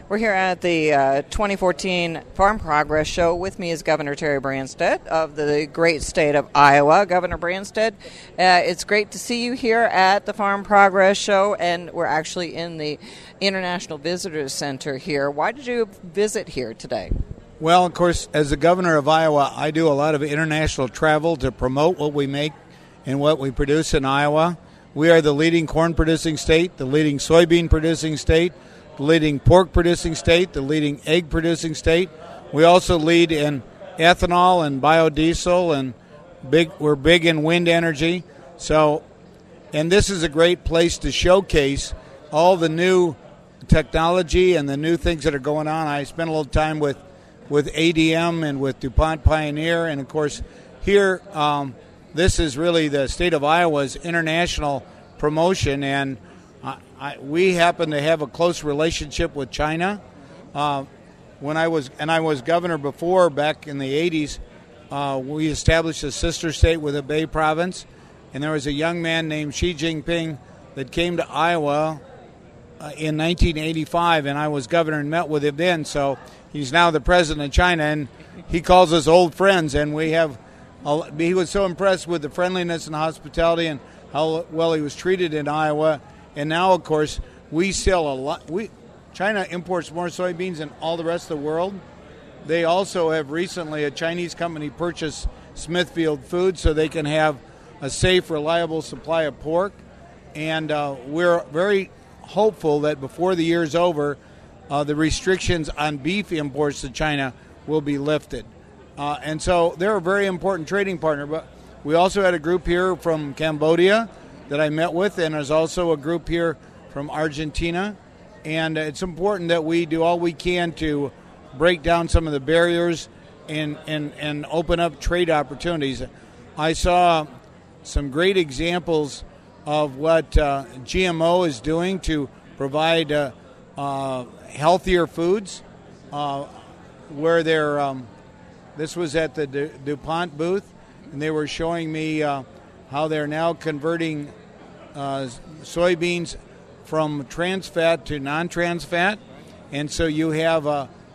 We're here at the 2014 Farm Progress Show. With me is Governor Terry Branstad of the great state of Iowa. Governor Branstad, it's great to see you here at the Farm Progress Show, and we're actually in the International Visitors Center here. Why did you visit here today? Well, of course, as the governor of Iowa, I do a lot of international travel to promote what we make and what we produce in Iowa. We are the leading corn-producing state, the leading soybean-producing state, the leading pork-producing state, the leading egg-producing state. We also lead in ethanol and biodiesel, and we're big in wind energy. And this is a great place to showcase all the new technology and the new things that are going on. I spent a little time with ADM and with DuPont Pioneer, and of course here this is really the state of Iowa's international promotion, and we happen to have a close relationship with China. When I was governor before, back in the 80s, we established a sister state with Hebei province, and there was a young man named Xi Jinping that came to Iowa in 1985, and I was governor and met with him then. So he's now the president of China, and he calls us old friends, and he was so impressed with the friendliness and hospitality and how well he was treated in Iowa. And now, of course, we sell a lot. China imports more soybeans than all the rest of the world. They also have recently, a Chinese company purchased Smithfield Foods so they can have a safe, reliable supply of pork. And we're very hopeful that before the year's over, the restrictions on beef imports to China will be lifted. And so they're a very important trading partner. But we also had a group here from Cambodia that I met with, and there's also a group here from Argentina. And it's important that we do all we can to break down some of the barriers and open up trade opportunities. I saw some great examples of what GMO is doing to provide healthier foods, where they're this was at the DuPont booth, and they were showing me how they're now converting soybeans from trans fat to non-trans fat, and so you have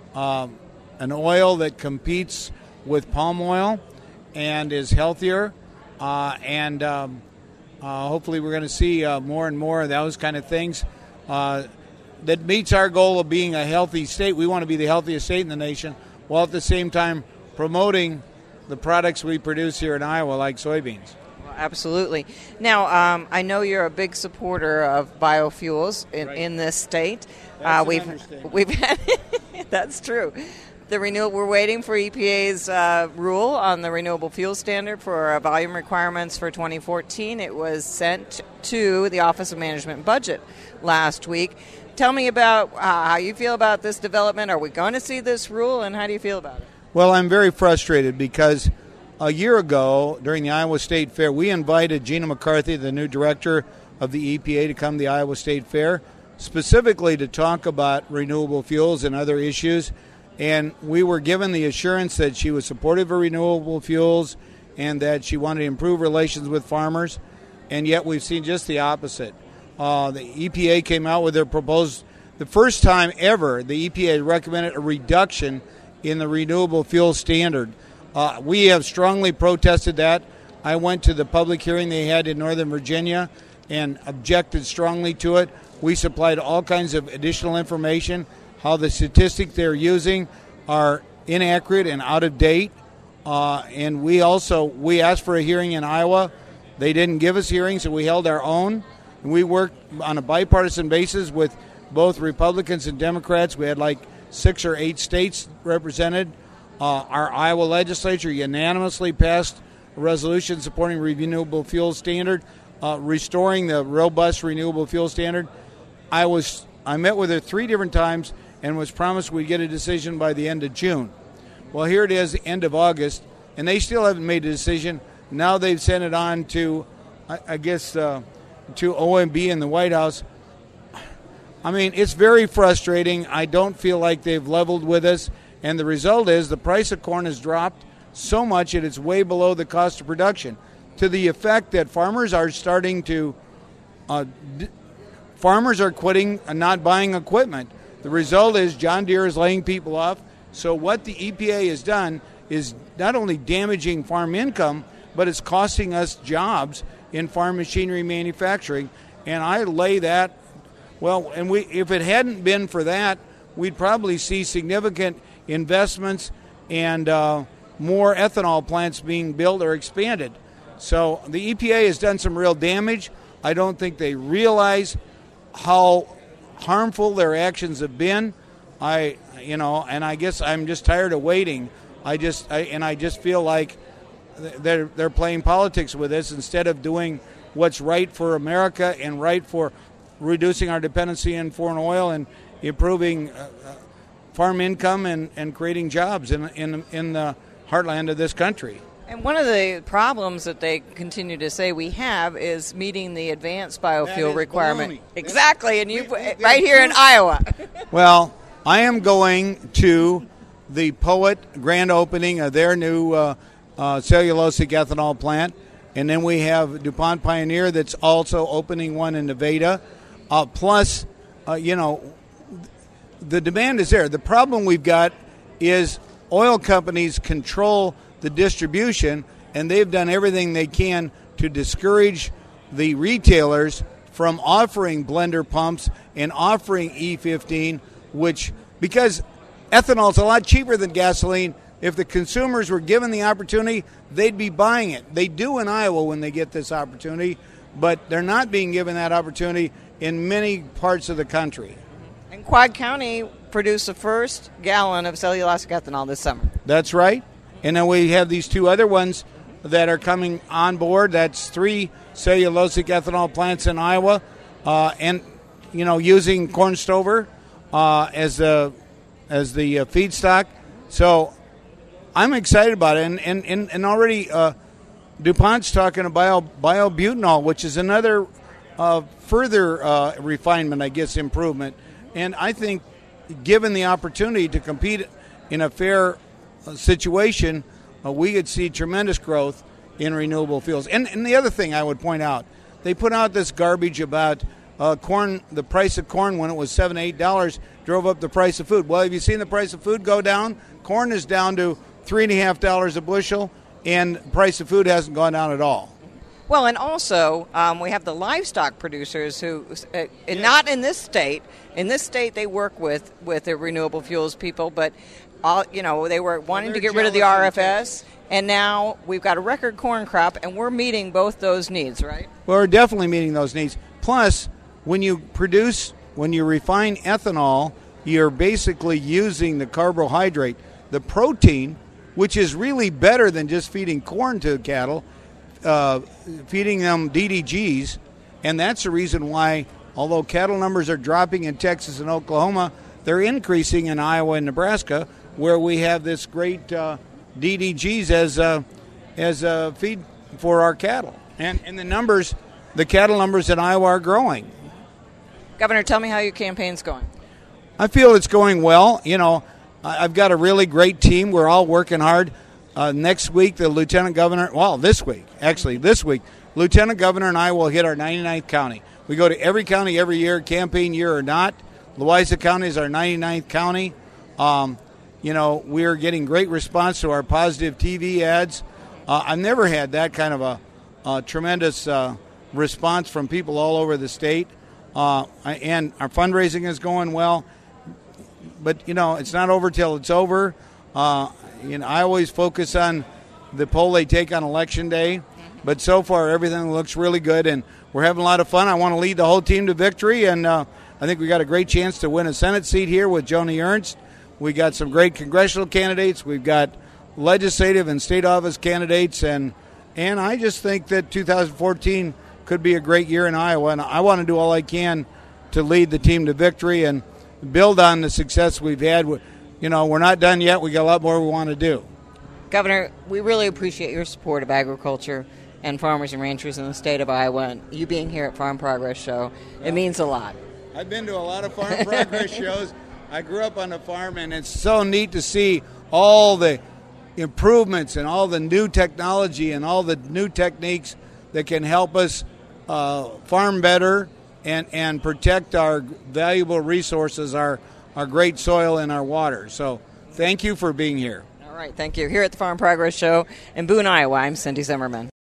an oil that competes with palm oil and is healthier, and hopefully we're going to see more and more of those kind of things that meets our goal of being a healthy state. We want to be the healthiest state in the nation, while at the same time promoting the products we produce here in Iowa, like soybeans. Absolutely. Now, I know you're a big supporter of biofuels in this state. We've had that's true. We're waiting for EPA's rule on the renewable fuel standard for volume requirements for 2014. It was sent to the Office of Management and Budget last week. Tell me about how you feel about this development. Are we going to see this rule, and how do you feel about it? Well, I'm very frustrated because a year ago, during the Iowa State Fair, we invited Gina McCarthy, the new director of the EPA, to come to the Iowa State Fair, specifically to talk about renewable fuels and other issues. And we were given the assurance that she was supportive of renewable fuels and that she wanted to improve relations with farmers. And yet we've seen just the opposite. The EPA came out with their proposed, the first time ever, the EPA recommended a reduction in the renewable fuel standard. We have strongly protested that. I went to the public hearing they had in Northern Virginia and objected strongly to it. We supplied all kinds of additional information, how the statistics they're using are inaccurate and out of date. And we asked for a hearing in Iowa. They didn't give us hearings, so we held our own. And we worked on a bipartisan basis with both Republicans and Democrats. We had like 6 or 8 states represented. Our Iowa legislature unanimously passed a resolution supporting renewable fuel standard, restoring the robust renewable fuel standard. I met with her 3 different times and was promised we'd get a decision by the end of June. Well, here it is, end of August, and they still haven't made a decision. Now they've sent it on to, I guess, to OMB in the White House. I mean, it's very frustrating. I don't feel like they've leveled with us. And the result is the price of corn has dropped so much that it's way below the cost of production, to the effect that farmers are starting to farmers are quitting and not buying equipment. The result is John Deere is laying people off. So what the EPA has done is not only damaging farm income, but it's costing us jobs in farm machinery manufacturing. And I lay that, well, and if it hadn't been for that, we'd probably see significant investments and more ethanol plants being built or expanded. So the EPA has done some real damage. I don't think they realize how harmful their actions have been. And I guess I'm just tired of waiting. I just feel like they're playing politics with this instead of doing what's right for America and right for reducing our dependency on foreign oil and improving farm income and creating jobs in the heartland of this country. And one of the problems that they continue to say we have is meeting the advanced biofuel requirement. Baloney. Exactly, and right here in Iowa. Well, I am going to the Poet grand opening of their new cellulosic ethanol plant, and then we have DuPont Pioneer that's also opening one in Nevada. Plus, the demand is there. The problem we've got is oil companies control the distribution, and they've done everything they can to discourage the retailers from offering blender pumps and offering E15, because ethanol is a lot cheaper than gasoline. If the consumers were given the opportunity, they'd be buying it. They do in Iowa when they get this opportunity, but they're not being given that opportunity in many parts of the country. And Quad County produced the first gallon of cellulosic ethanol this summer. That's right. And then we have these two other ones that are coming on board. That's 3 cellulosic ethanol plants in Iowa, and using corn stover as the feedstock. So I'm excited about it, and already DuPont's talking about biobutanol, which is another further refinement, I guess, improvement. And I think, given the opportunity to compete in a fair situation, we could see tremendous growth in renewable fuels. And the other thing I would point out, they put out this garbage about corn. The price of corn when it was $7, $8 drove up the price of food. Well, have you seen the price of food go down? Corn is down to $3.50 a bushel, and the price of food hasn't gone down at all. Well, and also we have the livestock producers who, not in this state. In this state, they work with the renewable fuels people, but they were wanting to get rid of the RFS, and now we've got a record corn crop, and we're meeting both those needs, right? Well, we're definitely meeting those needs. Plus, when you refine ethanol, you're basically using the carbohydrate, the protein, which is really better than just feeding corn to cattle, feeding them DDGs, and that's the reason why, although cattle numbers are dropping in Texas and Oklahoma, they're increasing in Iowa and Nebraska, where we have this great DDGs as a feed for our cattle. And the cattle numbers in Iowa are growing. Governor, tell me how your campaign's going. I feel it's going well. I've got a really great team. We're all working hard. Next week, the Lieutenant Governor, this week, Lieutenant Governor and I will hit our 99th county. We go to every county every year, campaign year or not. Louisa County is our 99th county. We are getting great response to our positive TV ads. I've never had that kind of a tremendous response from people all over the state. And our fundraising is going well. But, it's not over till it's over. I always focus on the poll they take on Election Day. But so far, everything looks really good, and we're having a lot of fun. I want to lead the whole team to victory, and I think we got a great chance to win a Senate seat here with Joni Ernst. We got some great congressional candidates. We've got legislative and state office candidates, and I just think that 2014 could be a great year in Iowa, and I want to do all I can to lead the team to victory and build on the success we've had. We're not done yet. We got a lot more we want to do. Governor, we really appreciate your support of agriculture and farmers and ranchers in the state of Iowa, and you being here at Farm Progress Show. It means a lot. I've been to a lot of Farm Progress shows. I grew up on a farm, and it's so neat to see all the improvements and all the new technology and all the new techniques that can help us farm better and protect our valuable resources, our our great soil and our water. So thank you for being here. All right, thank you. Here at the Farm Progress Show in Boone, Iowa, I'm Cindy Zimmerman.